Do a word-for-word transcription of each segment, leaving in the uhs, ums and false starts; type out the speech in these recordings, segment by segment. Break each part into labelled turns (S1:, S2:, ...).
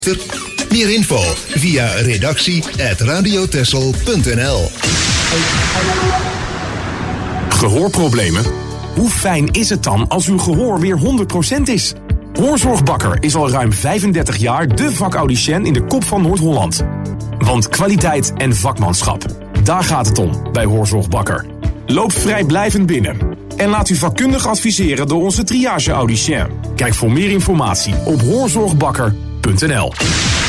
S1: Meer info via redactie at radiotessel punt n l.
S2: Gehoorproblemen? Hoe fijn is het dan als uw gehoor weer honderd procent is? Hoorzorgbakker is al ruim vijfendertig jaar de vakaudiënt in de kop van Noord-Holland. Want kwaliteit en vakmanschap, daar gaat het om bij Hoorzorgbakker. Loop vrijblijvend binnen en laat u vakkundig adviseren door onze triage-audicien. Kijk voor meer informatie op hoorzorgbakker punt n l.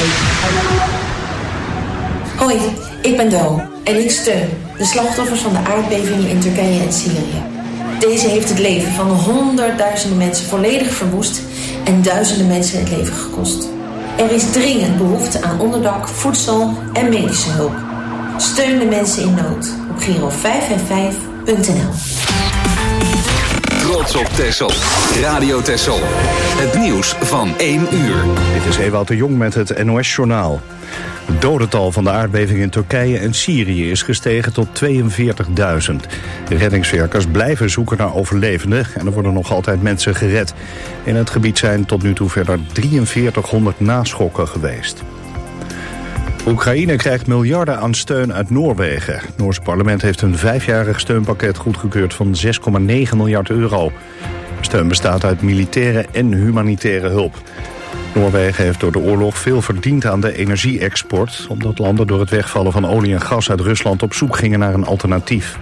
S3: Hoi, ik ben Do en ik steun de slachtoffers van de aardbevingen in Turkije en Syrië. Deze heeft het leven van honderdduizenden mensen volledig verwoest en duizenden mensen het leven gekost. Er is dringend behoefte aan onderdak, voedsel en medische hulp. Steun de mensen in nood op Giro vijf vijf vijf punt n l.
S4: Trots op Texel. Radio Texel. Het nieuws van één uur.
S5: Dit is Ewout de Jong met het N O S-journaal. Het dodental van de aardbeving in Turkije en Syrië is gestegen tot tweeënveertigduizend. De reddingswerkers blijven zoeken naar overlevenden en er worden nog altijd mensen gered. In het gebied zijn tot nu toe verder drieënveertighonderd naschokken geweest. Oekraïne krijgt miljarden aan steun uit Noorwegen. Het Noorse parlement heeft een vijfjarig steunpakket goedgekeurd van zes komma negen miljard euro. De steun bestaat uit militaire en humanitaire hulp. Noorwegen heeft door de oorlog veel verdiend aan de energie-export, omdat landen door het wegvallen van olie en gas uit Rusland op zoek gingen naar een alternatief.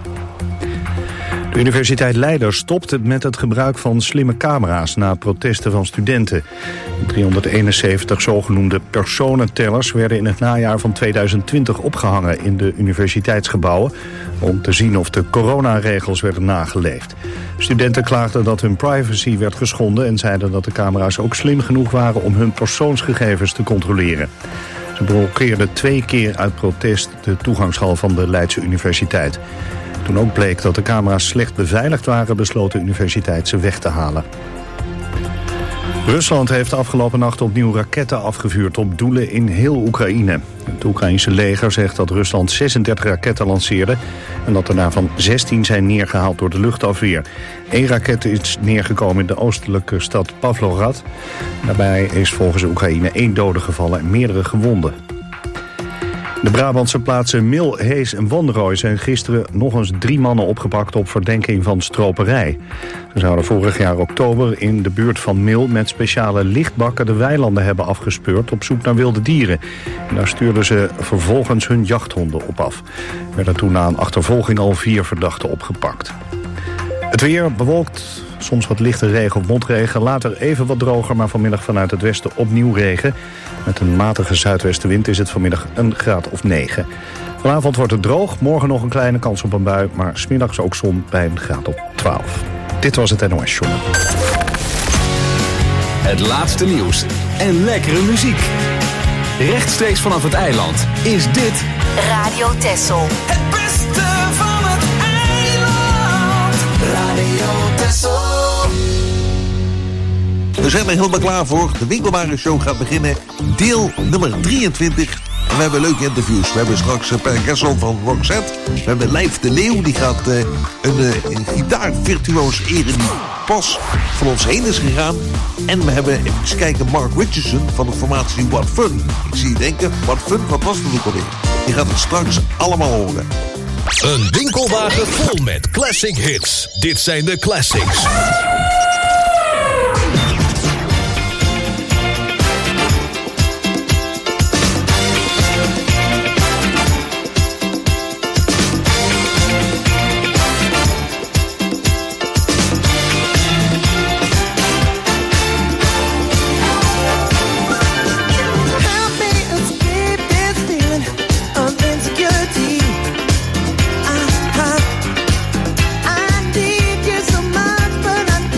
S5: De Universiteit Leiden stopte met het gebruik van slimme camera's na protesten van studenten. driehonderdeenenzeventig zogenoemde personentellers werden in het najaar van tweeduizend twintig opgehangen in de universiteitsgebouwen om te zien of de coronaregels werden nageleefd. Studenten klaagden dat hun privacy werd geschonden en zeiden dat de camera's ook slim genoeg waren om hun persoonsgegevens te controleren. Ze blokkeerden twee keer uit protest de toegangshal van de Leidse Universiteit. Toen ook bleek dat de camera's slecht beveiligd waren, besloot de universiteit ze weg te halen. Rusland heeft afgelopen nacht opnieuw raketten afgevuurd op doelen in heel Oekraïne. Het Oekraïnse leger zegt dat Rusland zesendertig raketten lanceerde en dat er daarvan zestien zijn neergehaald door de luchtafweer. Eén raket is neergekomen in de oostelijke stad Pavlograd. Daarbij is volgens Oekraïne één dode gevallen en meerdere gewonden. De Brabantse plaatsen Mil, Hees en Wanrooy zijn gisteren nog eens drie mannen opgepakt op verdenking van stroperij. Ze zouden vorig jaar oktober in de buurt van Mil met speciale lichtbakken de weilanden hebben afgespeurd op zoek naar wilde dieren. En daar stuurden ze vervolgens hun jachthonden op af. Er werden toen na een achtervolging al vier verdachten opgepakt. Het weer bewolkt, soms wat lichte regen of motregen. Later even wat droger, maar vanmiddag vanuit het westen opnieuw regen. Met een matige zuidwestenwind is het vanmiddag een graad of negen. Vanavond wordt het droog, morgen nog een kleine kans op een bui, maar 's middags ook zon bij een graad op twaalf. Dit was het N O S-journaal.
S4: Het laatste nieuws en lekkere muziek. Rechtstreeks vanaf het eiland is dit
S6: Radio Texel.
S7: Het beste van het eiland. Radio Texel.
S8: We zijn er helemaal klaar voor. De Winkelwagenshow gaat beginnen. Deel nummer drieëntwintig. En we hebben leuke interviews. We hebben straks uh, Per Kessel van Roxette. We hebben Lijf de Leeuw. Die gaat uh, een, uh, een gitaarvirtuoos eren die pas van ons heen is gegaan. En we hebben, even eens kijken, Mark Richardson van de formatie What Fun. Ik zie je denken, What Fun, wat was dat ook alweer? Je gaat het straks allemaal horen.
S9: Een winkelwagen vol met classic hits. Dit zijn de classics.
S7: I need you so much, but I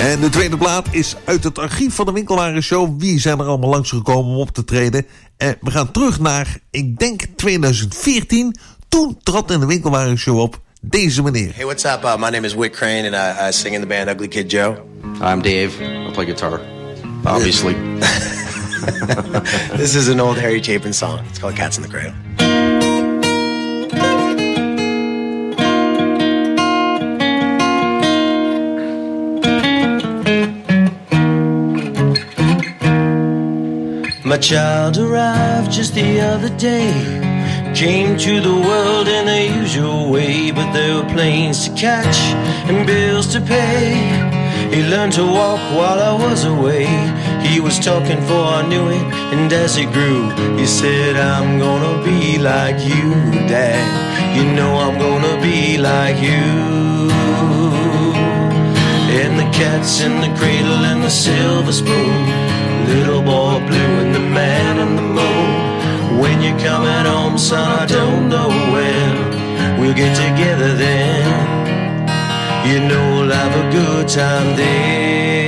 S8: En de tweede plaat is uit het archief van de Winkelwagenshow. Wie zijn er allemaal langsgekomen om op te treden? En we gaan terug naar, ik denk twintig veertien. Toen trad in de Winkelwagenshow op deze meneer.
S6: Hey, what's up? Uh, my name is Whit Crane and I, I sing in the band Ugly Kid Joe.
S10: I'm Dave. I play guitar. Obviously.
S6: This is an old Harry Chapin song. It's called Cats in the Cradle.
S11: My child arrived just the other day. Came to the world in the usual way, but there were planes to catch and bills to pay. He learned to walk while I was away. He was talking before I knew it, and as he grew, he said, I'm gonna be like you, Dad. You know I'm gonna be like you. And the cat's in the cradle and the silver spoon, little boy blue and the man in the moon. When you're coming home, son, I don't know when. We'll get together then. You know we'll have a good time there.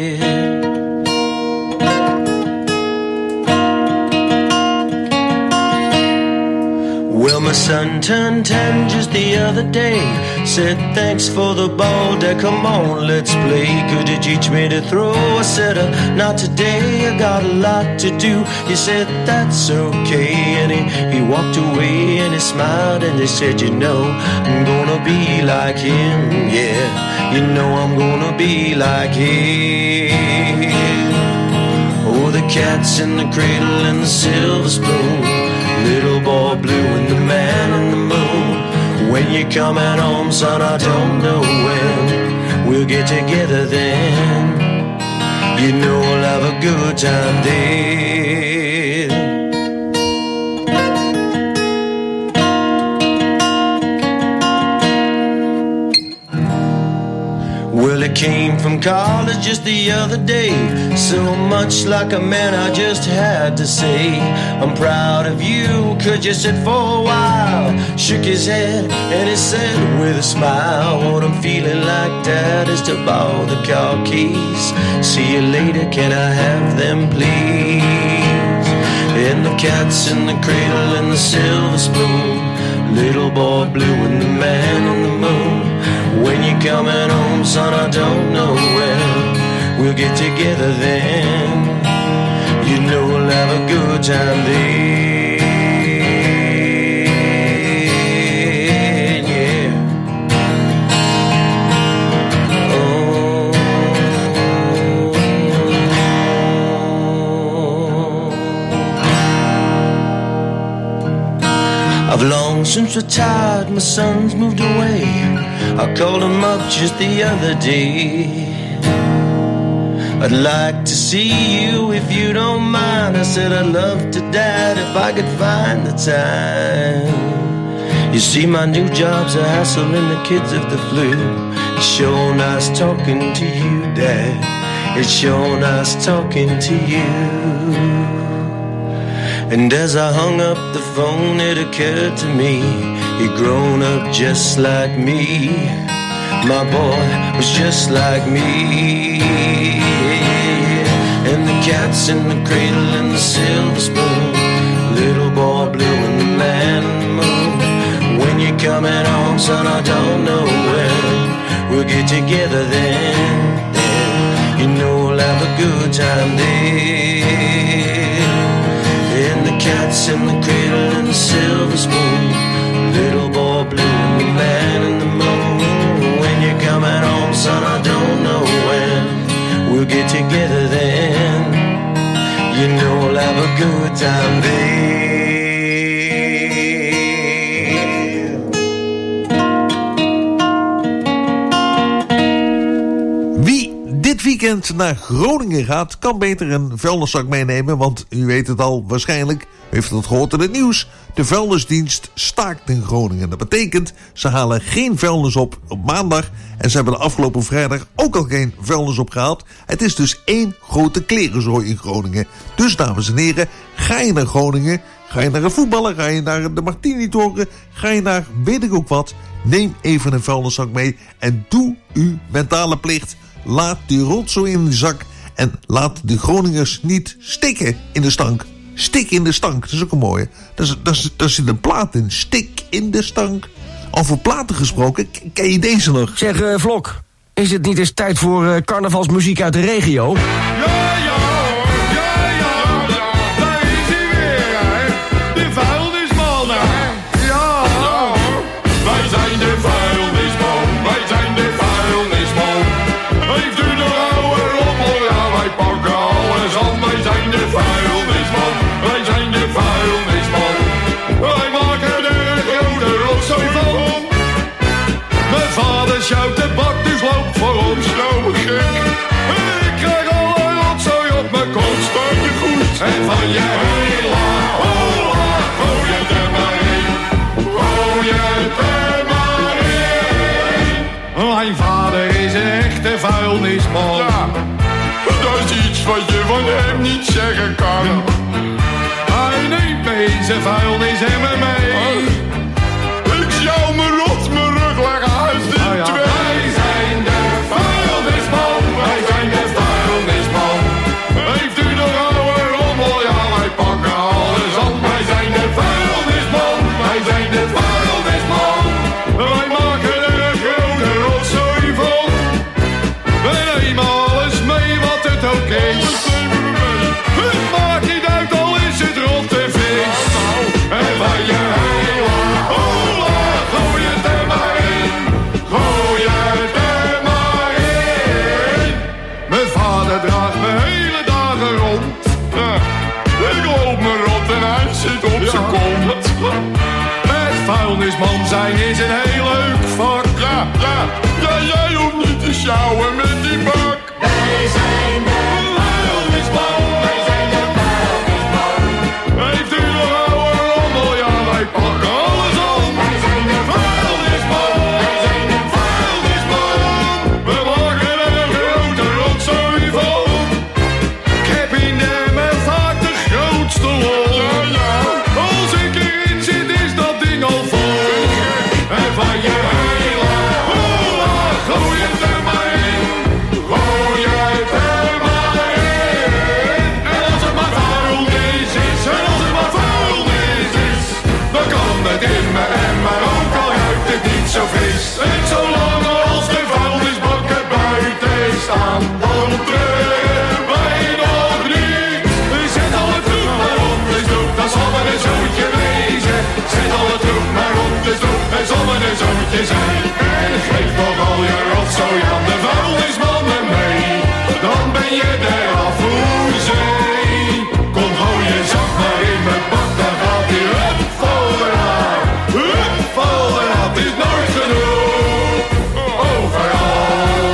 S11: Well, my son turned ten just the other day. Said, thanks for the ball, Dad, come on, let's play. Could you teach me to throw? I said, uh, not today, I got a lot to do. He said, that's okay. And he, he walked away and he smiled and he said, you know, I'm gonna be like him, yeah. You know I'm gonna be like him. Oh, the cat's in the cradle and the silver spoon, little boy blue and the man on the moon. When you're coming home, son, I don't know when. We'll get together then. You know we'll have a good time then. Well, it came from college just the other day. So much like a man, I just had to say, I'm proud of you, could you sit for a while? Shook his head and he said with a smile, what I'm feeling like, Dad, is to borrow the car keys. See you later, can I have them, please? And the cat's in the cradle and the silver spoon, little boy blue and the man on the moon. When you're coming home, son, I don't know when. We'll get together then. You know we'll have a good time then, yeah. Oh. I've long since retired, my son's moved away. I called him up just the other day. I'd like to see you if you don't mind. I said I'd love to, Dad, if I could find the time. You see, my new job's a hassle and the kids have the flu. It's sure nice talking to you, Dad. It's sure nice talking to you. And as I hung up the phone, it occurred to me, he'd grown up just like me. My boy was just like me. And the cat's in the cradle and the silver spoon, little boy blue and the man on the moon. When you're coming home, son, I don't know when. We'll get together then, then. You know we'll have a good time then. And the cat's in the cradle and the silver spoon, little boy blue and the man in the moon. When you're coming home, son, I don't know when. We'll get together then. You know we'll have a good time then.
S8: Wie dit weekend naar Groningen gaat, kan beter een vuilniszak meenemen, want u weet het al, waarschijnlijk heeft het gehoord in het nieuws. De vuilnisdienst staakt in Groningen. Dat betekent, ze halen geen vuilnis op op maandag en ze hebben de afgelopen vrijdag ook al geen vuilnis opgehaald. Het is dus één grote klerenzooi in Groningen. Dus dames en heren, ga je naar Groningen, ga je naar een voetballer, ga je naar de Martini-toren, ga je naar weet ik ook wat, neem even een vuilniszak mee en doe uw mentale plicht. laat die rotzooi in de zak en laat de Groningers niet stikken in de stank. Stik in de stank, dat is ook een mooie. Daar zit een plaat in. Stik in de stank. Over platen gesproken, k- ken je deze nog?
S12: Zeg, uh, Vlok, is het niet eens tijd voor uh, carnavalsmuziek uit de regio?
S7: Ja, ja, hoor. Ja, ja, ja. Daar is hij weer, hè. De vuilnisman, hè. Ja, ja, hoor. Wij zijn de vuilnisman. Wij zijn de vuilnisman. Heeft u de oude rommel? Ja, wij pakken alles aan. Wij zijn de vuilnisman. Wij zijn de vuilnisman. Wij maken er een grote rotzooi van. Mijn vader sjouwt de bak, dus loopt voor ons. Nou, gek. Ik krijg alle rotzooi op mijn kont. Spuit je goed. En van je hele hola, gooi het er maar in. Gooi het er maar in. Mijn vader is een echte vuilnisman. Ja, dat is iets wat je van hem niet zeggen kan. Hij neemt me in zijn vuilnis en me mee. Ik sjouw me rot mijn rug leggen uit die oh ja. twee. Wij zijn de vuilnisman. Wij zijn de vuilnisman. Heeft u de oude rommel? Ja, wij pakken alles aan. Wij zijn de vuilnisman. Wij zijn de vuilnisman. Wij maken er een grote rotzooi van. We nemen alles mee wat het ook is. Het maakt niet uit, al is het rotte vis. En van je hele hola, gooi het er maar in. Gooi het er maar in. Mijn vader draagt me hele dagen rond. Ja, ik loop me rot en hij zit op ja. zijn kont. Het vuilnisman zijn is een heel leuk vak. Ja, ja, ja, jij hoeft niet te sjouwen met die bak. Wij zijn de vuilnisman. Wij zijn de vuilnisman. Heeft u nog oude rommel? Ja, wij pakken alles aan. Wij zijn de vuilnisman. Wij zijn de vuilnisman. We maken er een grote rotzooi van. Ik heb in de emmer vaak de grootste lol. Ja, ja. Als ik erin zit is dat ding al vol. En van je hele hola, gooi het er maar in. Gooi het er maar in. En als het maar vuilnis is, en als het maar vuilnis is, dan kan het in mijn emmer, ook al ruikt het niet zo fris. En zolang als de vuilnisbakken buiten staan, dan treuren wij nog niet. Zet alle troep maar op de stoep, dat zal maar een zootje wezen. Zet alle troep maar op de stoep, dat zal maar een zootje zijn. En geef nog al je rotzooi aan de vuilnismannen mee. Dan ben je er af hoe zee. Kom, gooi je zak maar in mijn bak, dan gaat die hup vooruit. Hup vooruit, is nooit genoeg. Overal,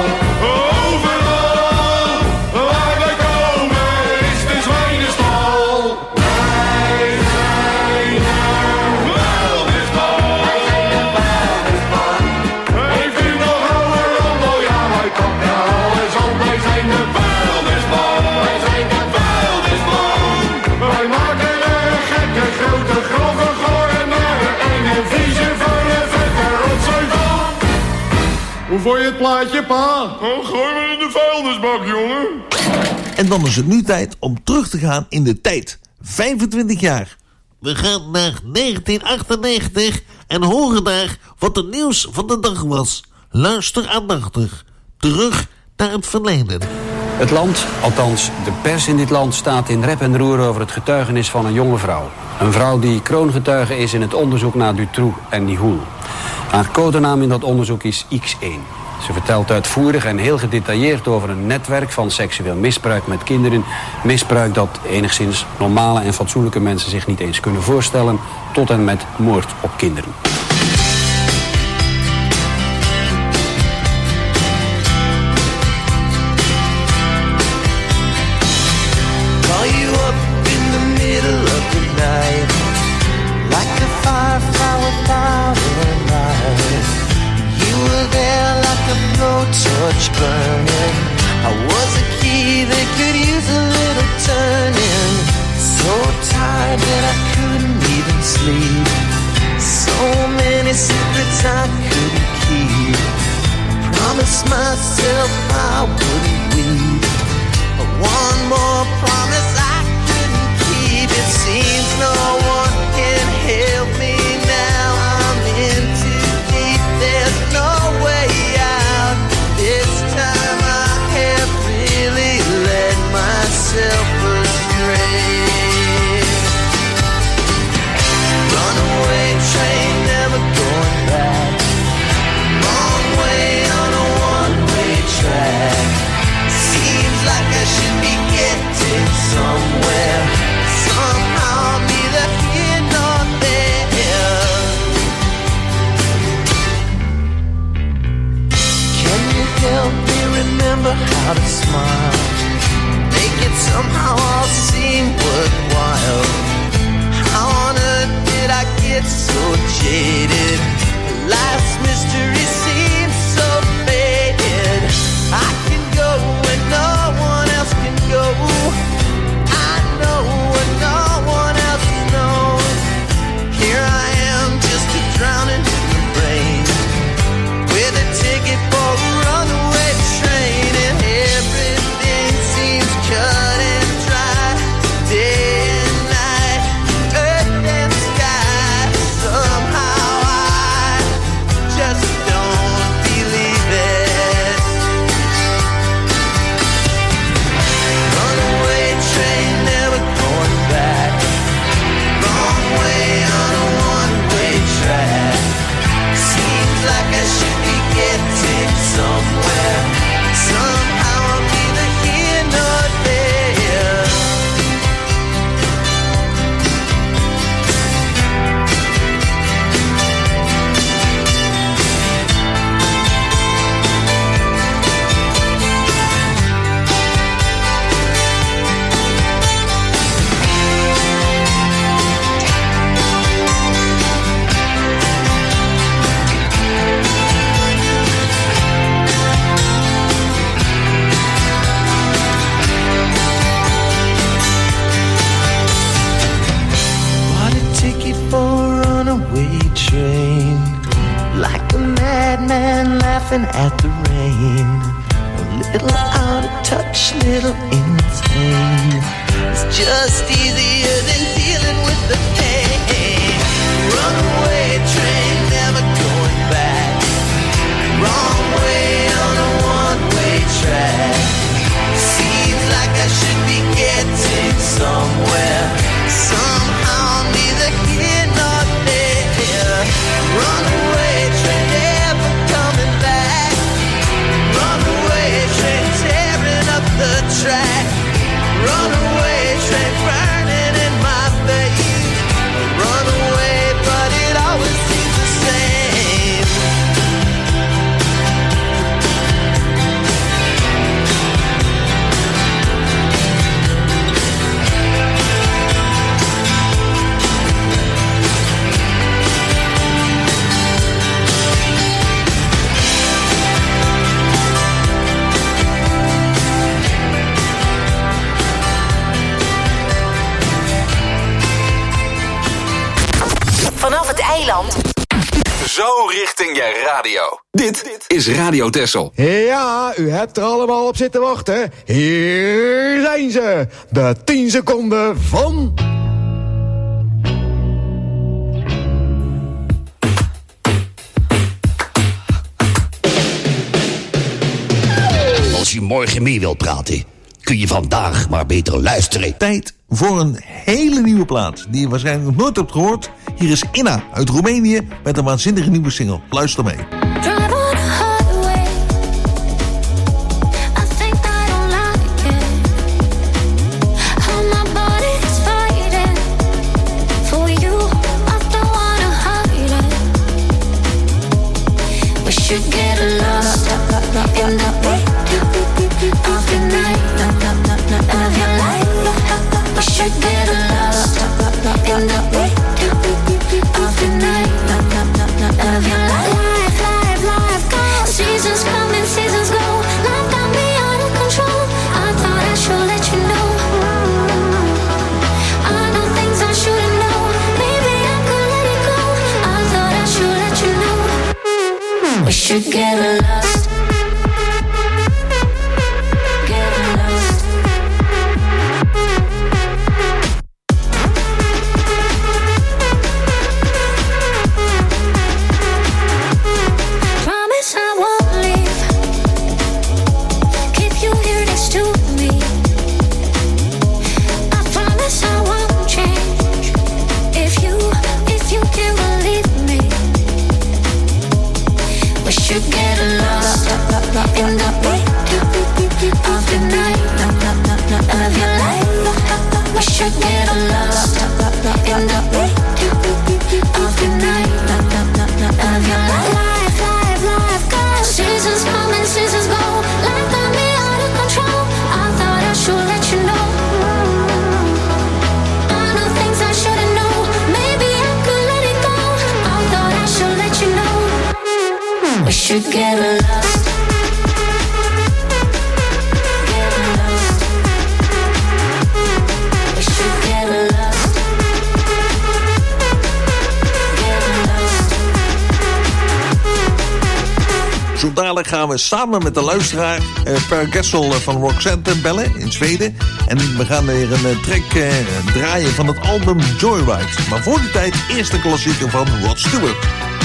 S7: overal, waar we komen is de zwijnenstal. Wij zijn de vuilnisman. Wij zijn de vuilnisman. Heeft u nog oude rommel? Ja, wij pakken alles aan. Wij zijn de vuilnisman. Wij zijn de vuilnisman. Wij maken er een gekke, grote, grove, gore, nare, enge, vieze, vuile, vette rotzooi van. Hoe vond je het plaatje, pa? Oh, gooi me in de vuilnisbak, jongen.
S8: En dan is het nu tijd om terug te gaan in de tijd. vijfentwintig jaar. We gaan naar negentien achtennegentig en horen daar wat het nieuws van de dag was. Luister aandachtig. Terug naar het verleden.
S13: Het land, althans de pers in dit land, staat in rep en roer over het getuigenis van een jonge vrouw. Een vrouw die kroongetuige is in het onderzoek naar Dutroux en Nihoul. Haar codenaam in dat onderzoek is X één. Ze vertelt uitvoerig en heel gedetailleerd over een netwerk van seksueel misbruik met kinderen. Misbruik dat enigszins normale en fatsoenlijke mensen zich niet eens kunnen voorstellen, tot en met moord op kinderen.
S7: Call you up in the middle of the night, like a firefly without a light. You were there like a blowtorch burning. I was a key that could use a little turning. So tired that I couldn't even sleep. So many secrets I couldn't keep.
S11: promised myself I wouldn't leave. But one more promise I couldn't keep. It seems no one can help me now. I'm in too deep, there's no way out. This time I have really led myself astray. Runaway train, never going back. Wrong way on a one-way track. Seems like I should be getting somewhere. Somehow I'm neither here nor there. Can you help me remember how to smile? Make it somehow all seem worthwhile. How on earth did I get so jaded? Life's mystery seems so faded. I can go where no one else can go. I know what no one else knows. Here I am, just a drowning in the rain, with a ticket for a runaway train, and everything seems cut and dry. Day and night, earth and sky. Somehow I just don't believe it. Runaway train, never going back. Wrong way on a one-way track. Seems like I should be getting somewhere. Somehow I'm neither here nor there. Bought a ticket for a runaway train, like a madman laughing at the rain. A little out of touch, little insane. It's just easier than dealing with the pain. Runaway train, never going back. Wrong way on a one-way track. Seems like I should be getting somewhere. Somehow I'm neither here nor there. Runaway train, never coming back. Runaway train, tearing up the track. Runaway train, burning in my veins. Runaway, but it always seems the same.
S14: Vanaf het eiland.
S2: Zo richting je radio. Dit is Radio Texel.
S15: Ja, u hebt er allemaal op zitten wachten. Hier zijn ze. De tien seconden van...
S16: Als je morgen mee wilt praten, kun je vandaag maar beter luisteren.
S8: Tijd voor een hele nieuwe plaat die je waarschijnlijk nog nooit hebt gehoord. Hier is Inna uit Roemenië met een waanzinnige nieuwe single. Luister mee.
S17: should get lost. should get lost in the beat of the night of your life. We should get lost in the beat of the night of your life. Life, life, life goes. Seasons come and seasons go. Life got me out of control. I thought I should let you know. I know things I shouldn't know. Maybe I could let it go. I thought I should let you know. We should get lost. Get lost. We should get lost. Get lost.
S8: Zo dadelijk gaan we samen met de luisteraar uh, Per Gessel uh, van Roxette bellen in Zweden. En we gaan weer een uh, track uh, draaien van het album Joyride. Maar voor die tijd eerst de klassieker van Rod Stewart.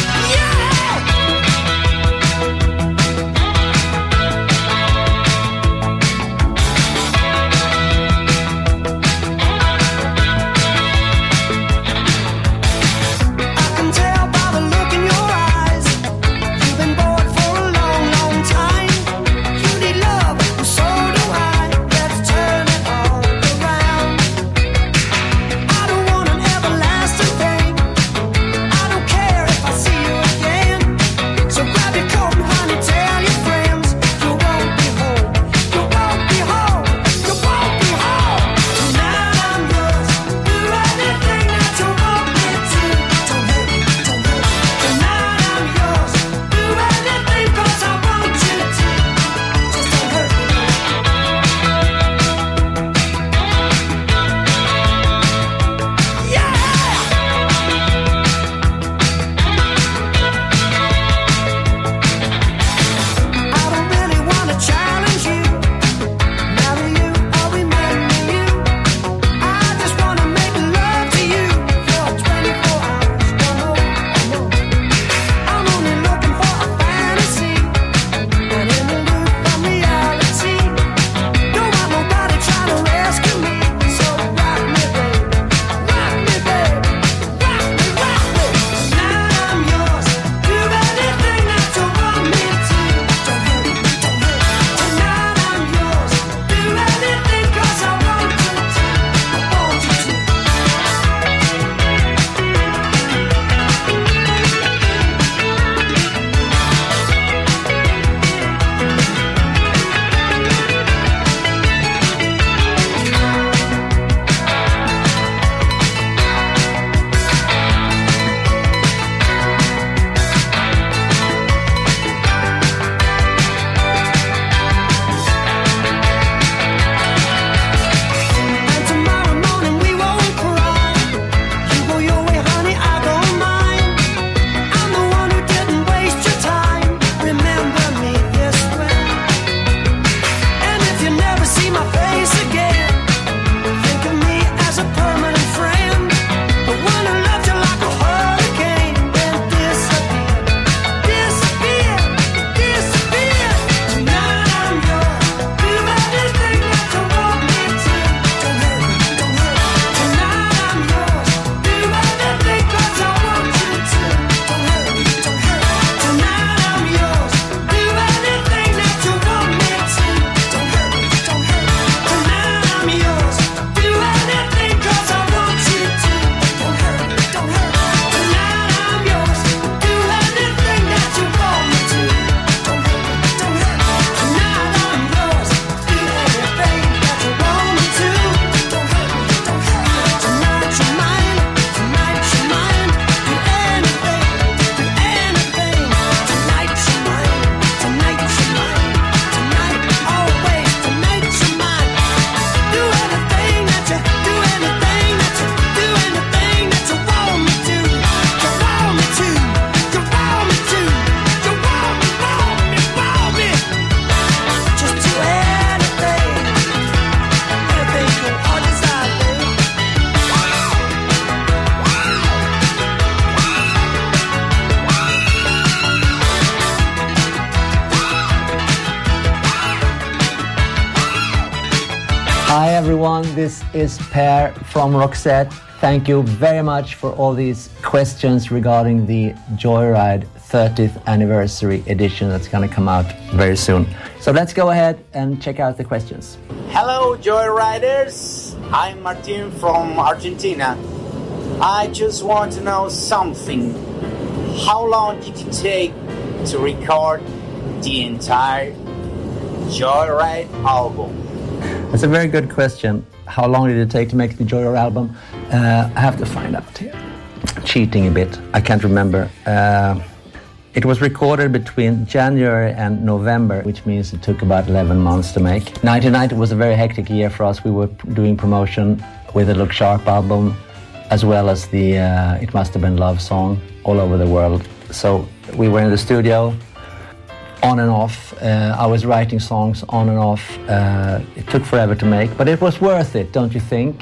S18: Hi everyone, this is Per from Roxette. Thank you very much for all these questions regarding the Joyride thirtieth anniversary edition that's going to come out very soon. So let's go ahead and check out the questions.
S19: Hello, Joyriders. I'm Martin from Argentina. I just want to know something. How long did it take to record the entire Joyride album?
S18: That's a very good question. How long did it take to make the Joyride album? Uh, I have to find out here. Cheating a bit. I can't remember. Uh, it was recorded between January and November, which means it took about eleven months to make. nineteen ninety was a very hectic year for us. We were doing promotion with the Look Sharp album, as well as the uh, It Must Have Been Love song all over the world. So we were in the studio on and off. Uh, I was writing songs on and off. Uh, it took forever to make, but it was worth it, don't you think?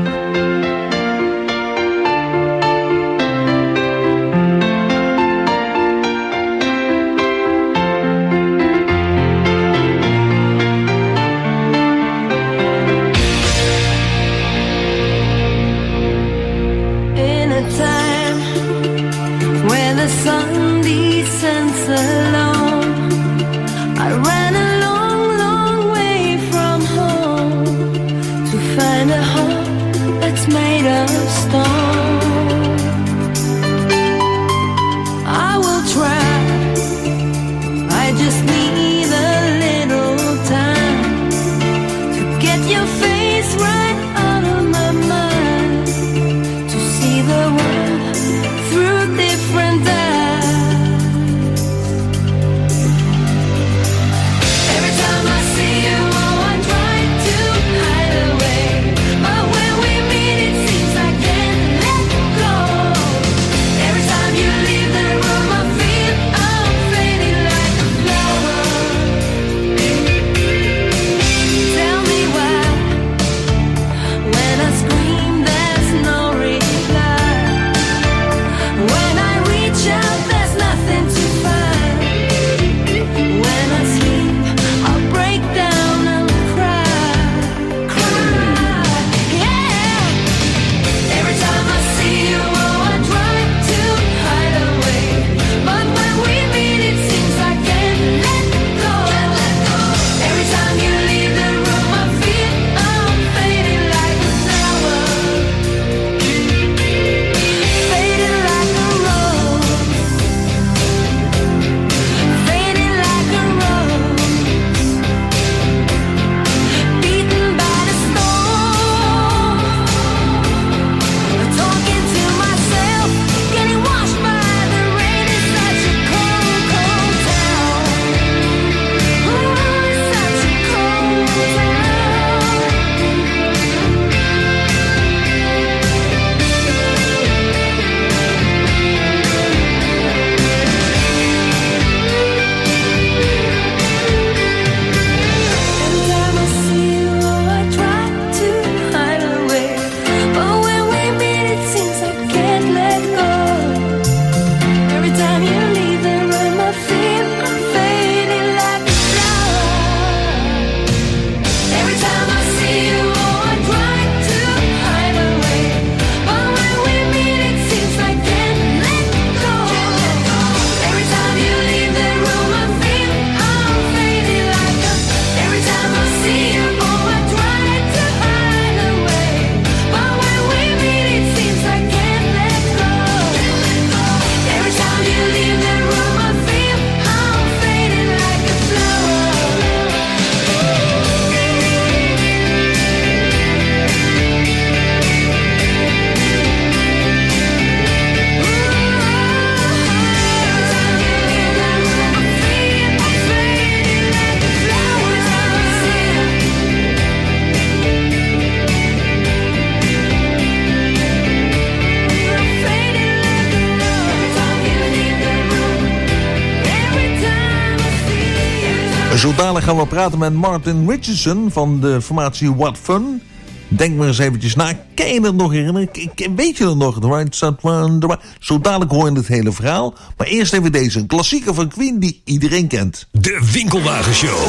S8: Zo dadelijk gaan we praten met Martin Richardson van de formatie What Fun. Denk maar eens eventjes na. Kan je dat nog herinneren? Weet je dat nog? The Right Side One, the right. Zo dadelijk hoor je het hele verhaal. Maar eerst even deze. Een klassieker van Queen die iedereen kent.
S9: De Winkelwagenshow.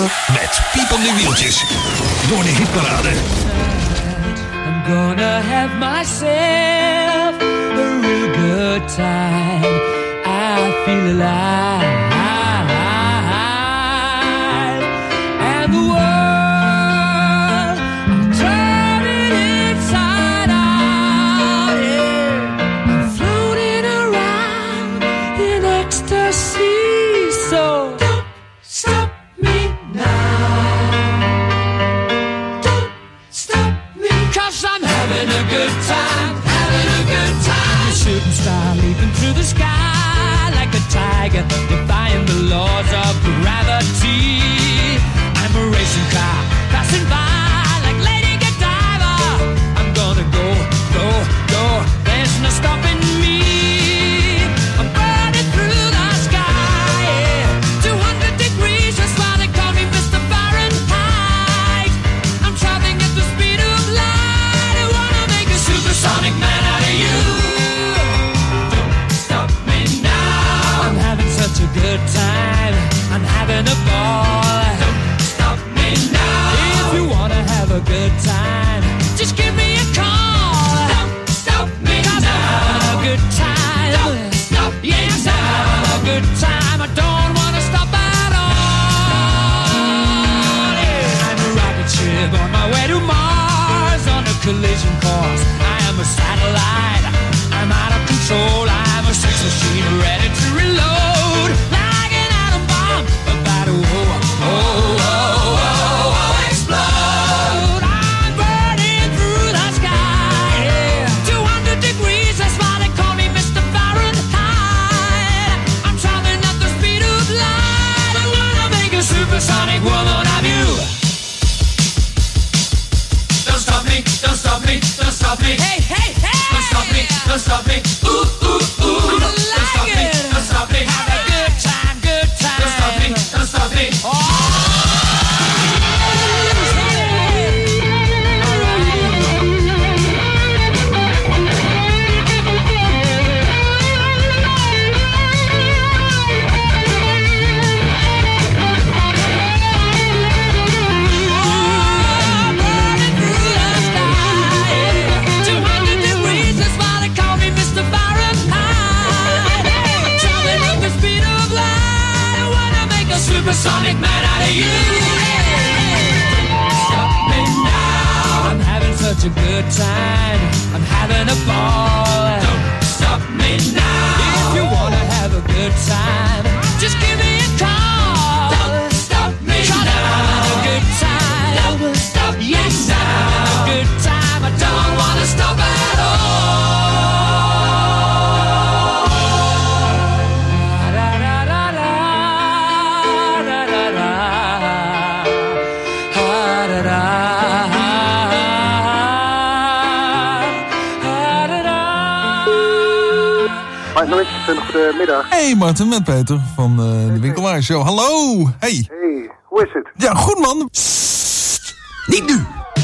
S9: Met piepende wieltjes. Door de hitparade.
S20: I'm gonna have myself a real good time. I feel alive. And the world, I'm turning inside out, yeah. I'm floating around in ecstasy, so don't stop me now. Don't stop me, 'cause I'm having a good time, having a good time. A shooting star leaping through the sky like a tiger, defying the laws of gravity. I'm a racing car passing by like Lady Godiva. I'm gonna go, go, go. There's no stopping me. I'm burning through the sky, yeah. two hundred degrees, that's why they call me Mister Fahrenheit. I'm traveling at the speed of light. I wanna make a supersonic man out of you. Don't stop me now. I'm having such a good time. I'm having a ball. Don't stop me now. If you wanna have a good time, just give me a call. Don't stop me now. I'm having a good time. Don't stop me yes, now. I'm having a good time. I don't wanna stop at all. Yeah. I'm a rocket ship on my way to Mars on a collision course. I am a satellite. I'm out of control. I'm a sex machine ready to reload. Like an atom bomb about to oh, oh, oh, oh, oh, explode. I'm burning through the sky, yeah. two hundred degrees, that's why they call me Mister Fahrenheit. I'm traveling at the speed of light. I wanna make a supersonic woman of you. Don't stop me, don't stop me, don't stop me. Hey, hey, hey! Don't stop me, don't stop me. Ooh, ooh, ooh. Don't stop me, don't stop me. Have a good time, good time. Don't stop me, don't stop me. Oh! Supersonic man out of you. Stop me now. I'm having such a good time. I'm having a ball. Don't stop me now. If you wanna have a good time, just give me a call. Don't stop me now. I'm having a good time. Don't stop me yes, now. I'm having a good time. I don't wanna stop at all.
S21: Goedemiddag. Hey Martin, met Peter van uh, de Winkelwaar Show. Hallo! Hey!
S22: Hey, hoe is het?
S21: Ja, goed man! Sst, niet nu!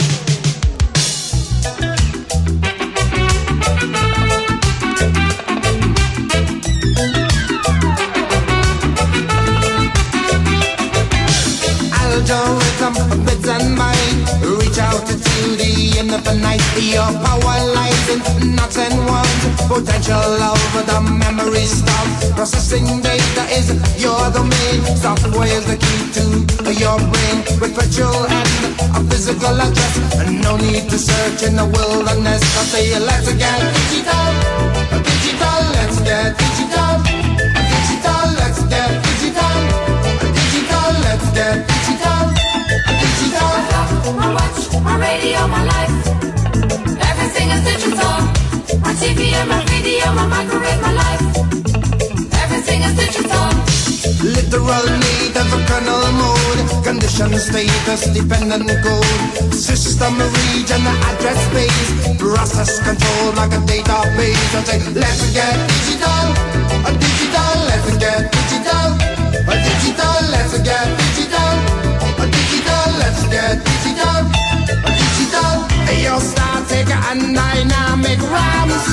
S23: Algorithm, bits and bytes, reach out to the end of the night. Your power lies in knots and ones, potential over the memory stuff. Processing data is your domain. Software is the key to your brain, with virtual and a physical address. And no need to search in the wilderness. I say let's get digital, digital, let's get digital, digital, let's get digital, digital, let's get digital, digital.
S17: My watch, my radio, my life, everything is digital. My T V and my video, my microwave, my life, everything is digital.
S23: Literal need of a kernel mode, condition status dependent code, system region address space, process control like a database. I say let's get digital, a digital, let's get digital, a digital, let's get digital, a digital, let's get digital, a digital. Hey, your static and dynamic rams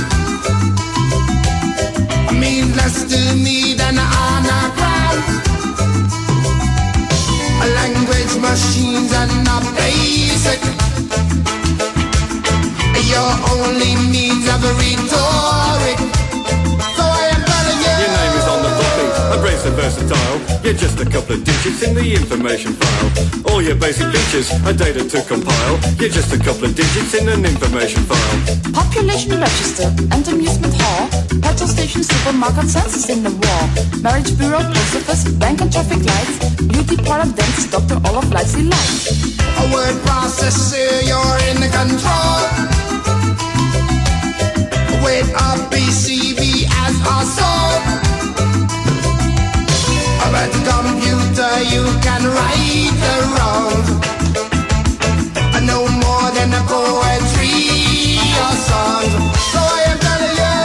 S23: means less to me than anagram. A language machines and not basic. Your only means of rhetoric. So I am telling you,
S24: your name is on the
S1: versatile. You're just a couple of digits in the information file. All your basic features are data to compile. You're just a couple of digits in an information file.
S3: Population register and amusement hall. Petrol station, supermarket, census in the wall. Marriage bureau, post office, bank and traffic lights. Beauty parlor, dentist, doctor, all of life's delights.
S23: A word processor, you're in the control. With a P C B as our soul. With a computer you can right the wrong. No more than a poetry or songs. So I am telling you,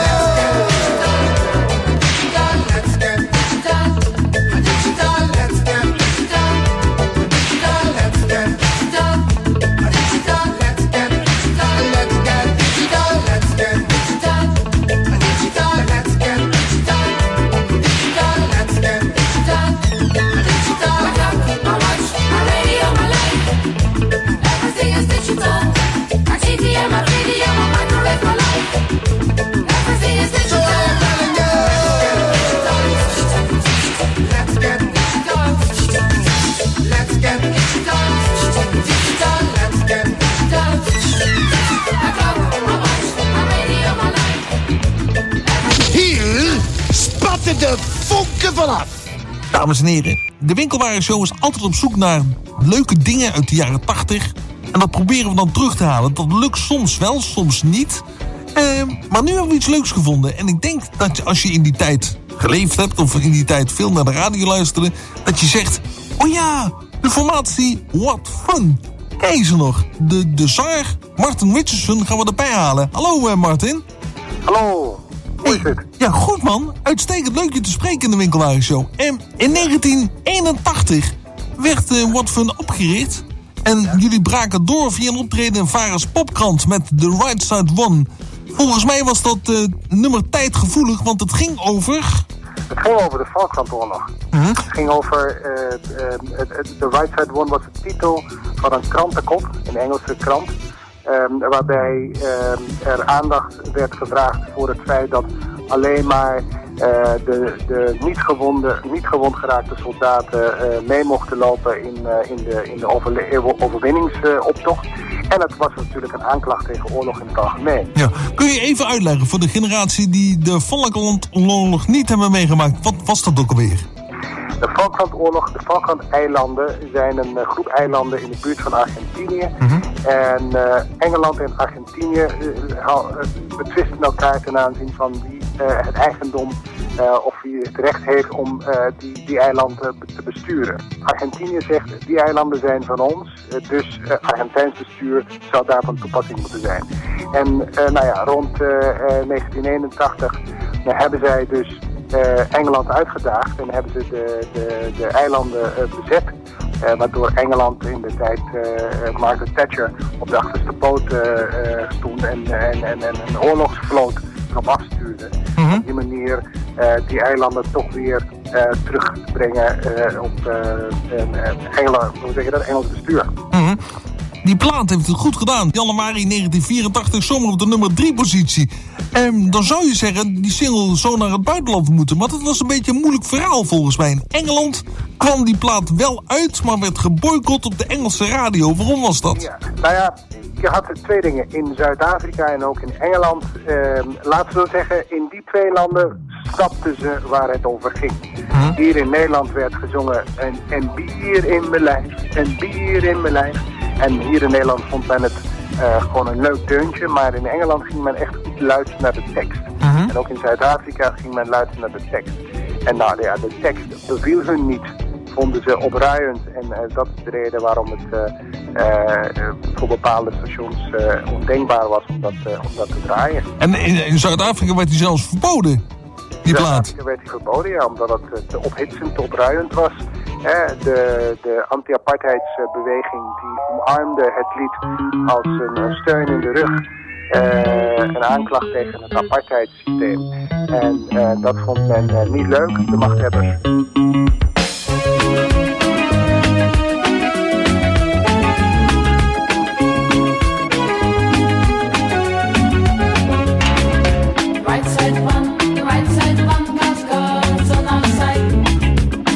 S23: let's get digital, digital, let's get digital, digital, let's get digital, digital, let's get digital, let's get digital, let's get digital, digital, let's get digital, digital, let's get digital, digital. My clock, my watch, my radio, my life. Everything is digital. My T V and my video, my microwave, my life. Everything is digital. Let's get digital. Let's get digital. Digital, let's get digital. My clock, my watch, my radio, my life.
S22: Hier spatten de vonken vanaf.
S21: Dames en heren, de Winkelwarenshow is altijd op zoek naar leuke dingen uit de jaren tachtig. En dat proberen we dan terug te halen. Dat lukt soms wel, soms niet. Uh, maar nu hebben we iets leuks gevonden. En ik denk dat je, als je in die tijd geleefd hebt, of in die tijd veel naar de radio luisterde, dat je zegt, oh ja, de formatie What Fun. Ken je ze nog? De, de zanger Martin Richardson gaan we erbij halen. Hallo uh, Martin.
S24: Hallo, hoe is het?
S21: Ja, goed man. Uitstekend leuk je te spreken in de Winkelwarenshow. En in negentien eenentachtig werd uh, What Fun opgericht. En jullie braken door via een optreden in Vara's Popkrant met The Right Side One. Volgens mij was dat uh, nummer tijdgevoelig, want het ging over...
S24: Het ging over de Falklandoorlog.
S21: Hm?
S24: Het ging over... Uh, uh, uh, The Right Side One was de titel van een krantenkop, een Engelse krant. Um, waarbij um, er aandacht werd gevraagd voor het feit dat alleen maar uh, de, de niet, gewonde, niet gewond geraakte soldaten uh, mee mochten lopen in, uh, in de, in de overle- overwinningsoptocht. Uh, en het was natuurlijk een aanklacht tegen oorlog in het algemeen.
S21: Ja. Kun je even uitleggen voor de generatie die de Falklandoorlog niet hebben meegemaakt? Wat was dat ook alweer?
S24: De Falklandoorlog, de Falklandeilanden zijn een uh, groep eilanden in de buurt van Argentinië.
S21: Mm-hmm.
S24: En uh, Engeland en Argentinië uh, uh, betwisten elkaar ten aanzien van wie uh, het eigendom uh, of wie het recht heeft om uh, die, die eilanden te besturen. Argentinië zegt, die eilanden zijn van ons, uh, dus uh, Argentijns bestuur zou daar van toepassing moeten zijn. En uh, nou ja, rond uh, uh, negentien eenentachtig uh, hebben zij dus Uh, Engeland uitgedaagd en hebben ze de, de, de eilanden uh, bezet. Uh, waardoor Engeland in de tijd uh, Margaret Thatcher op de achterste poot uh, uh, stond en, en, en, en een oorlogsvloot erop afstuurde. Mm-hmm. Op die manier uh, die eilanden toch weer uh, terug te brengen uh, op uh, een, uh, Engela, hoe zeg je dat? Engels bestuur.
S21: Mm-hmm. Die plaat heeft het goed gedaan. Januari negentien vierentachtig, zomaar op de nummer drie positie. En dan zou je zeggen, die single zou naar het buitenland moeten. Maar dat was een beetje een moeilijk verhaal volgens mij. In Engeland kwam die plaat wel uit, maar werd geboycott op de Engelse radio. Waarom was dat?
S24: Ja, nou ja, je had twee dingen. In Zuid-Afrika en ook in Engeland. Eh, laten we zeggen, in die twee landen snapten ze waar het over ging. Hm? Hier in Nederland werd gezongen een, een bier in mijn lijf, een bier in mijn lijf. En hier in Nederland vond men het uh, gewoon een leuk deuntje. Maar in Engeland ging men echt goed luisteren naar de tekst. Uh-huh. En ook in Zuid-Afrika ging men luisteren naar de tekst. En nou ja, de tekst beviel hun niet. Vonden ze opruiend. En uh, dat is de reden waarom het uh, uh, voor bepaalde stations uh, ondenkbaar was om dat, uh, om dat te draaien.
S21: En in, in Zuid-Afrika werd hij zelfs verboden, die plaat?
S24: In Zuid-Afrika werd hij verboden, ja, omdat het te ophitsend, te opruiend was. Eh, de, de anti-apartheidsbeweging die omarmde het lied als een, een steun in de rug. Uh, een aanklacht tegen het apartheidssysteem. En uh, dat vond men uh, niet leuk, de machthebbers.
S3: Right side one, the right side one, cause God's on our side.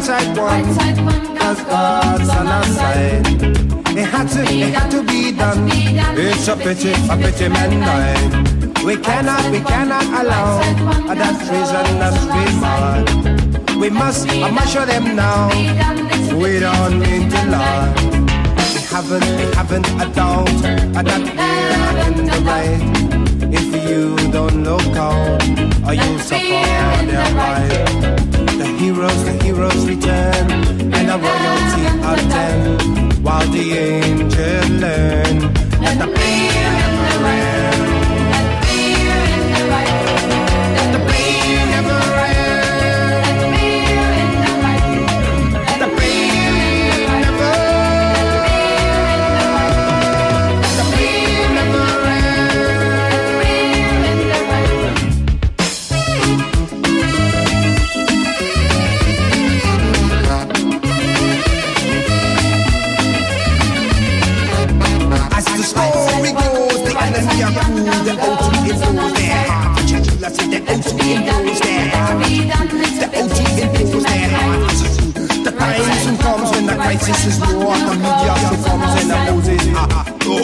S23: right side one, cause God's on our side. It had to, it had to be done. It's a pity, a pity man died. We cannot, we cannot allow that treasonous remark. We must, I must show them now. We don't need to lie. We haven't, we haven't a doubt that we're in the right. If you don't look out, or you suffer their right. The heroes, the heroes return, and a royalty attend, while the angels learn that the pain never ends. That the pain never ends. The pain never ends. The pain never As the story goes, the enemy are cool, the O T impose their heart. I said the O T impose their heart. The O T impose their heart. The time soon comes when the crisis is war. The media soon comes and opposes heart. Oh.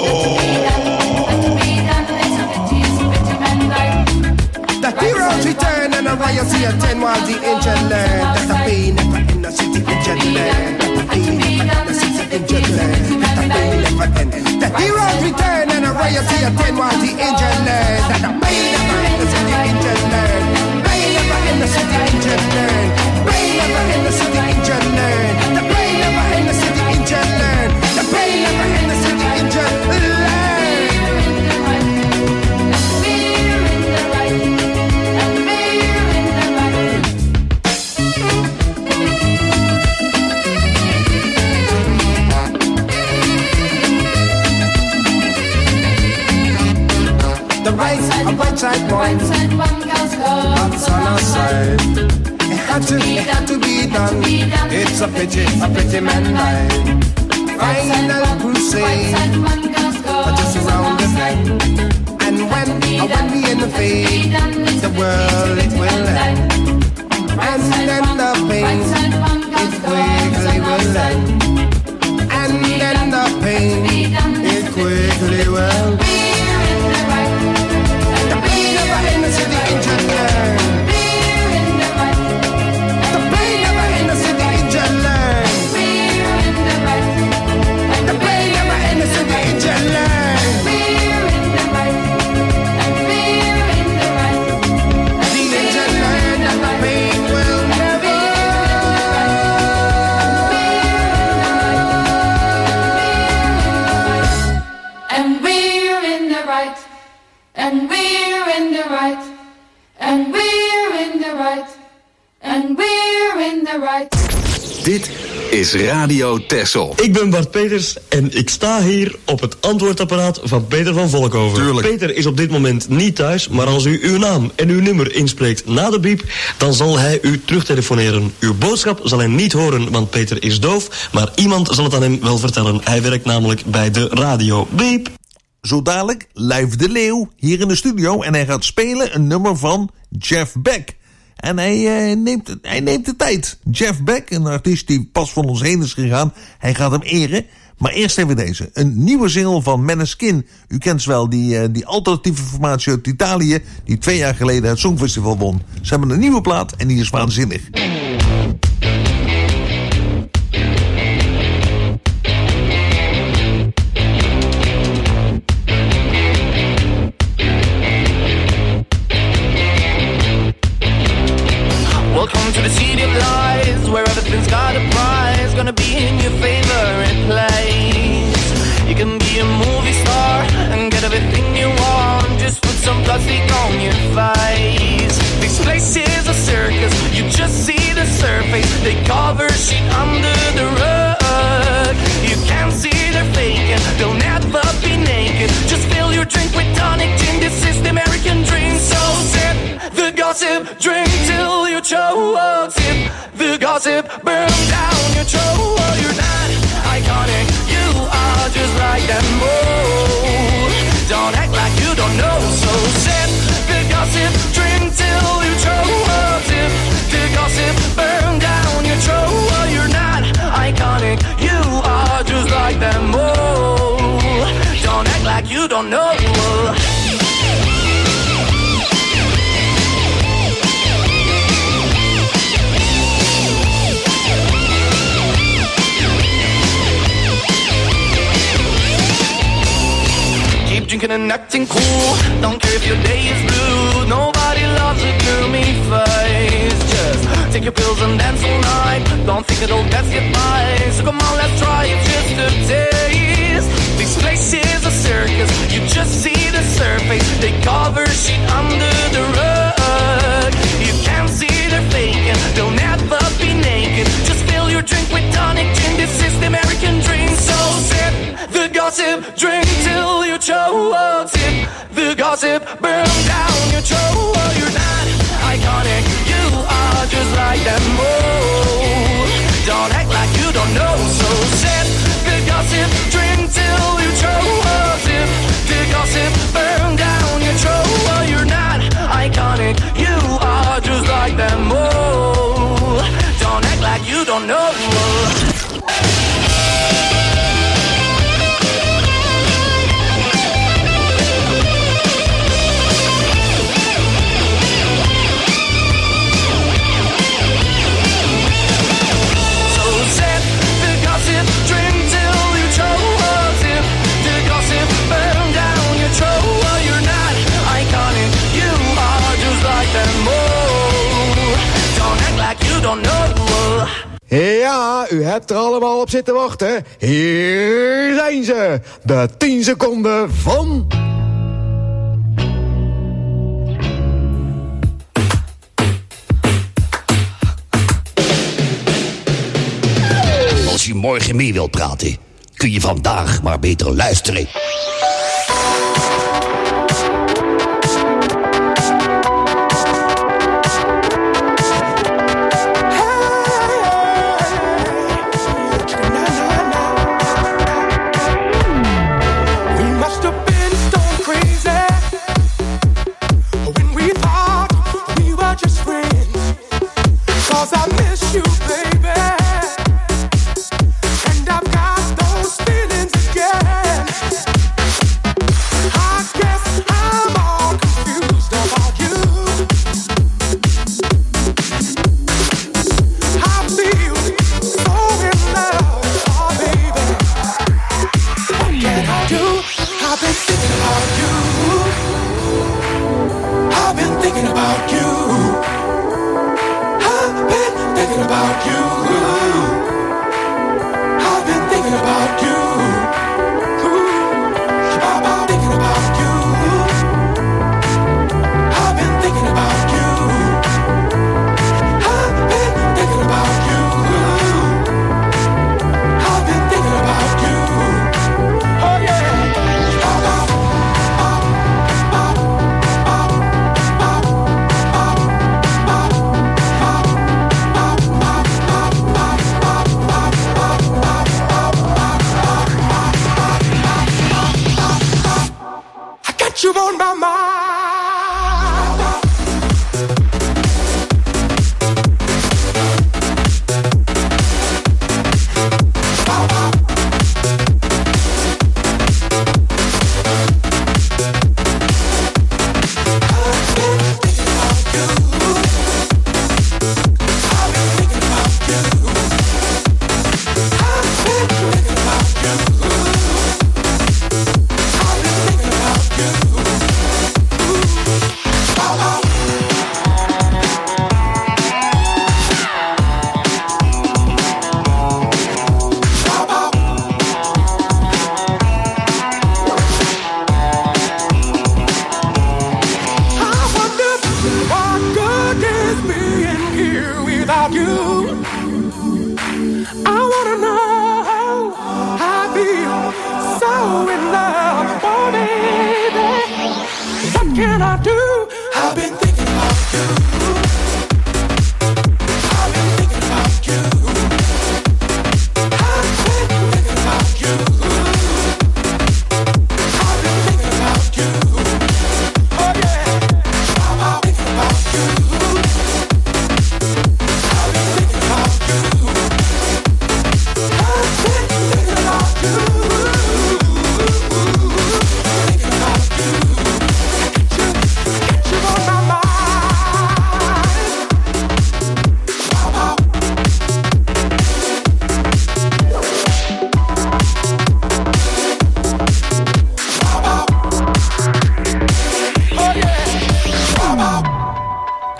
S23: The heroes return and the royalty attend while the angel learn that the pain never end. The city angel learn that the pain never end. The city angel learn that the pain never end. The heroes return and the royalty attend while the angel learn that the pain never end. The city angel learn. Pain never end. The city angel learn. Pain never end. The city angel learn. The pain never end. The city angel learn. The pain never end. The city angel learn. The right side, a right side one, God's on our side. It had to, it had to be done. It's a pity, a pity man died. Final crusade, just around the bend. And when, when we in the fade, the world it will end. And then the pain, it quickly will end. And then the pain, it quickly will end. The pain never ends in the angel learn. The pain never ends in the angel learn. The pain never ends in the angel learn. The angel learn that the pain will never.
S20: And we're in the right. And we're in the right. And we're in the right. And we're in the right.
S4: Dit is Radio Texel.
S5: Ik ben Bart Peters en ik sta hier op het antwoordapparaat van Peter van Volkhoven.
S21: Tuurlijk.
S5: Peter is op dit moment niet thuis, maar als u uw naam en uw nummer inspreekt na de biep, dan zal hij u terugtelefoneren. Uw boodschap zal hij niet horen, want Peter is doof, maar iemand zal het aan hem wel vertellen. Hij werkt namelijk bij de radio. Biep.
S8: Zo dadelijk Live de Leeuw hier in de studio. En hij gaat spelen een nummer van Jeff Beck. En hij, uh, neemt, hij neemt de tijd. Jeff Beck, een artiest die pas van ons heen is gegaan. Hij gaat hem eren. Maar eerst even deze. Een nieuwe single van Maneskin. U kent ze wel, die, uh, die alternatieve formatie uit Italië, die twee jaar geleden het Songfestival won. Ze hebben een nieuwe plaat en die is waanzinnig.
S6: Welcome to the city of lies, where everything's got a prize, gonna be in your favorite place. You can be a movie star and get everything you want, just put some plastic on your face. This place is a circus, you just see the surface, they cover shit under the rug. You can't see they're faking, they'll never be naked, just fill your drink with tonic gin, this is the American dream. So sip the gossip, drink till you choke, sip the gossip, burn down your throat. You're not iconic, you are just like them. Oh, don't act like you don't know. So sip the gossip, drink till you choke, sip the gossip, burn down your throat. don't know. Keep drinking and acting cool. Don't care if your day is blue. Nobody loves a gloomy face. Just take your pills and dance all night. Don't think it'll best get by. So come on, let's try it just a taste. This place is a circus. You just see the surface. They cover shit under the rug. You can't see they're faking. They'll never be naked. Just fill your drink with tonic gin. This is the American dream. So sip the gossip, drink till you choke. Sip the gossip, burn down your throat. You're not iconic, you are just like them. Oh, don't act like you don't know. So sip the gossip, drink till you choke. Sip the gossip, burn down your throat. You're not iconic, you are just like them. Oh, don't act like you don't know.
S15: Ja, u hebt er allemaal op zitten wachten. Hier zijn ze. De tien seconden van...
S16: Als je morgen mee wilt praten, kun je vandaag maar beter luisteren.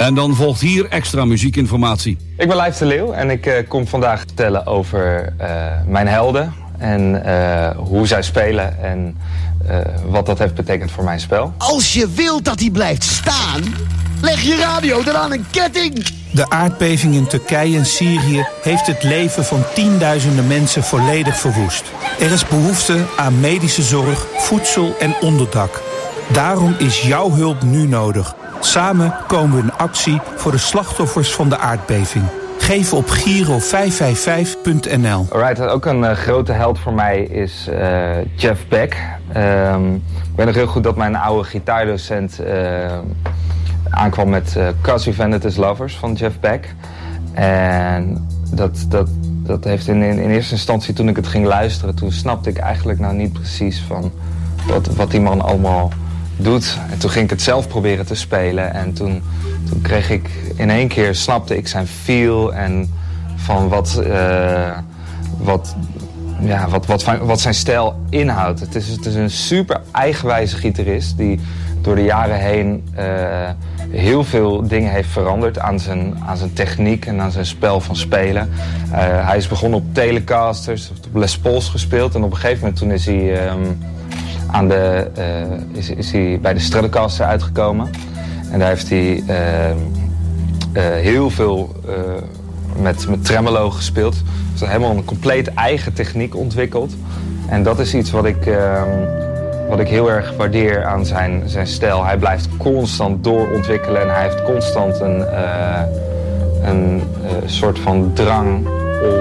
S7: En dan volgt hier extra muziekinformatie.
S10: Ik ben Lijf de Leeuw en ik uh, kom vandaag vertellen over uh, mijn helden. En uh, hoe zij spelen en uh, wat dat heeft betekend voor mijn spel.
S22: Als je wilt dat hij blijft staan, leg je radio dan aan een ketting.
S12: De aardbeving in Turkije en Syrië heeft het leven van tienduizenden mensen volledig verwoest. Er is behoefte aan medische zorg, voedsel en onderdak. Daarom is jouw hulp nu nodig. Samen komen we in actie voor de slachtoffers van de aardbeving. Geef op Giro vijf vijf vijf punt n l.
S10: Alright, ook een uh, grote held voor mij is uh, Jeff Beck. Um, ik weet nog heel goed dat mijn oude gitaardocent uh, aankwam met uh, 'Cause We've Ended as Lovers van Jeff Beck. En dat, dat, dat heeft in, in, in eerste instantie, toen ik het ging luisteren, toen snapte ik eigenlijk nou niet precies van wat, wat die man allemaal doet. En toen ging ik het zelf proberen te spelen en toen, toen kreeg ik in één keer, snapte ik zijn feel en van wat, uh, wat, ja, wat, wat, wat zijn stijl inhoudt. Het is, het is een super eigenwijze gitarist die door de jaren heen uh, heel veel dingen heeft veranderd aan zijn, aan zijn techniek en aan zijn spel van spelen. Uh, hij is begonnen op Telecasters, op Les Pauls gespeeld en op een gegeven moment toen is hij um, aan de, uh, is, is hij bij de Stratocaster uitgekomen. En daar heeft hij uh, uh, heel veel uh, met, met tremolo gespeeld. Dus helemaal een compleet eigen techniek ontwikkeld. En dat is iets wat ik, uh, wat ik heel erg waardeer aan zijn, zijn stijl. Hij blijft constant doorontwikkelen en hij heeft constant een, uh, een uh, soort van drang om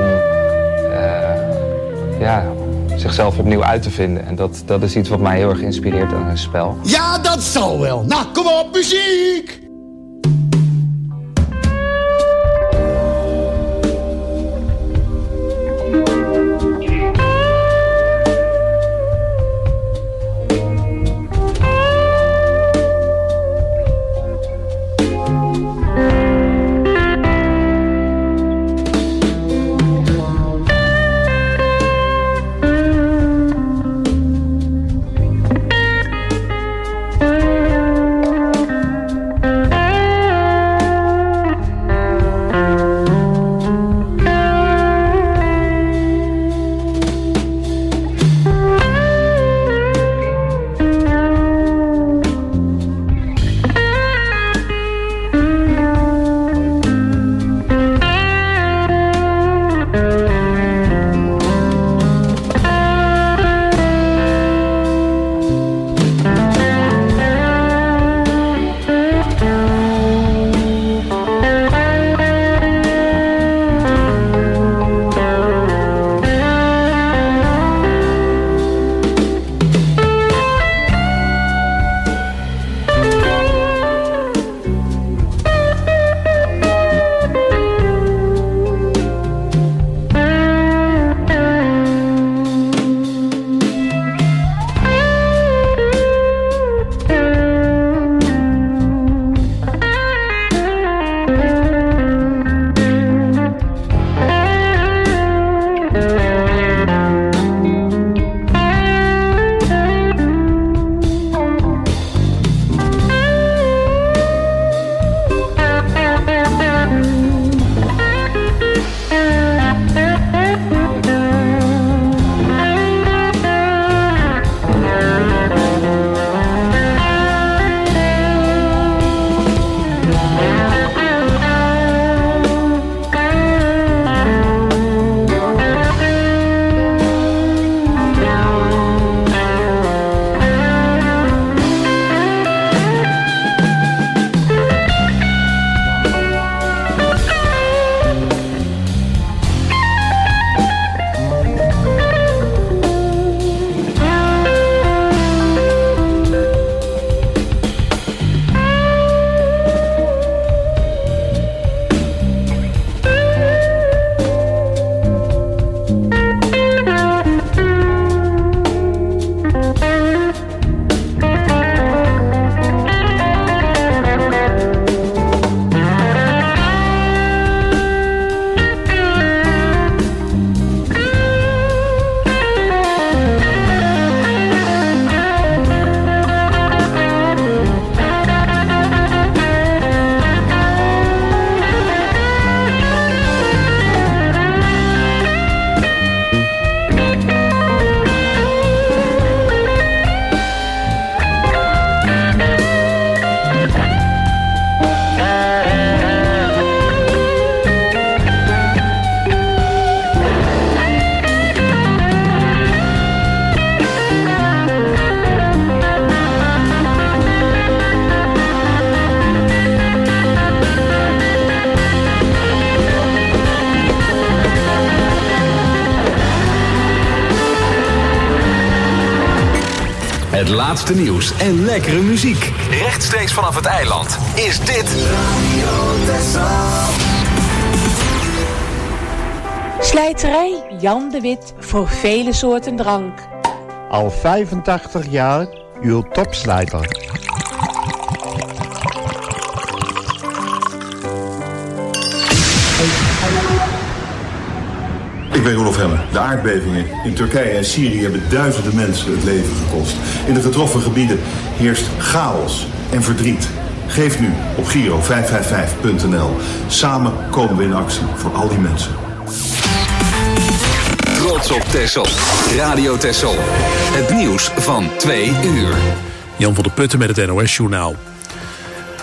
S10: uh, ja, zichzelf opnieuw uit te vinden. En dat, dat is iets wat mij heel erg inspireert aan zijn spel.
S22: Ja, dat zal wel. Nou, kom op, muziek!
S4: Het laatste nieuws en lekkere muziek. Rechtstreeks vanaf het eiland is dit...
S2: Slijterij Jan de Wit voor vele soorten drank.
S11: Al vijfentachtig jaar uw topslijter.
S13: Ik ben Roelof Hemmen. De aardbevingen in Turkije en Syrië hebben duizenden mensen het leven gekost. In de getroffen gebieden heerst chaos en verdriet. Geef nu op Giro vijf vijf vijf punt n l. Samen komen we in actie voor al die mensen.
S4: Trots op Texel. Radio Texel. Het nieuws van twee uur.
S14: Jan van der Putten met het N O S Journaal.